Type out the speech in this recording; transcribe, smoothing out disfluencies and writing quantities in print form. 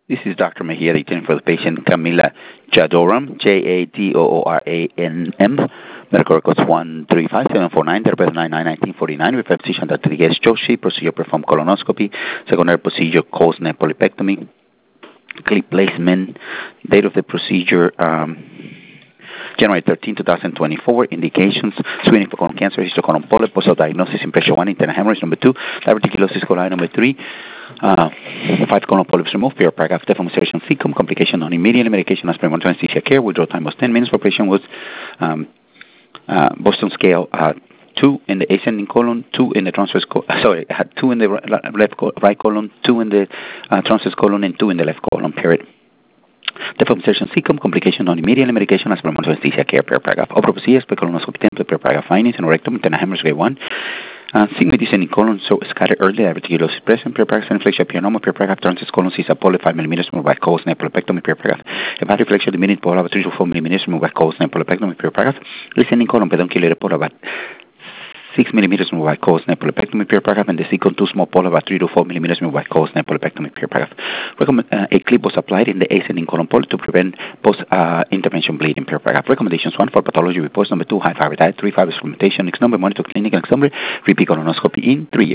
This is Dr. Mejia detailing for the patient Camila Jadooram, Jadooram. Medical records 135749, date of birth 9/9/1949. With physician Dr. Diguez Joshi. Procedure performed colonoscopy. Secondary procedure Cosne polypectomy. Clip placement. Date of the procedure January 13, 2024. Indications: screening for colon cancer, histocolon polyp, postal diagnosis, impression 1, internal hemorrhage. Number 2, diverticulosis coli. Number 3, 5 colon polyps removed. Pure paragraph, deformation, cecum. Complication non immediately. Medication aspirin, anesthesia care. Withdrawal time was 10 minutes. For patient was Boston scale 2 in the ascending colon, 2 in the transverse had 2 in the right colon, 2 in the transverse colon, and 2 in the left colon. Period. Deformation cecum, complication non immediately. Medication aspirin, anesthesia care. Per paragraph. Opropsia, colonoscopy template. Per paragraph. Findings and rectum, internal hemorrhage grade 1. Sigma descending colon, so scattered early, diverticulosis present. Per paragraph. Inflection pionoma. Per paragraph. Transverse colon, CISA polyp 5 mm removed by Cosne polypectomy. Per paragraph. Hepatic flexion diminished polyp 3 to 4 mm removed by Cosne polypectomy. Per paragraph. Descending colon, pedunculated polyp 6 mm removed by Cosne polypectomy. Per paragraph. And the second 2 small polyp 3 to 4 mm removed by Cosne polypectomy. Per paragraph. A clip was applied in the ascending colon polyp to prevent post-intervention bleeding. Per paragraph. Recommendations: 1, for pathology reports. Number 2, high fiber diet. 3, fiber supplementation. Next number, monitor clinical. Next number, repeat colonoscopy in 3 years.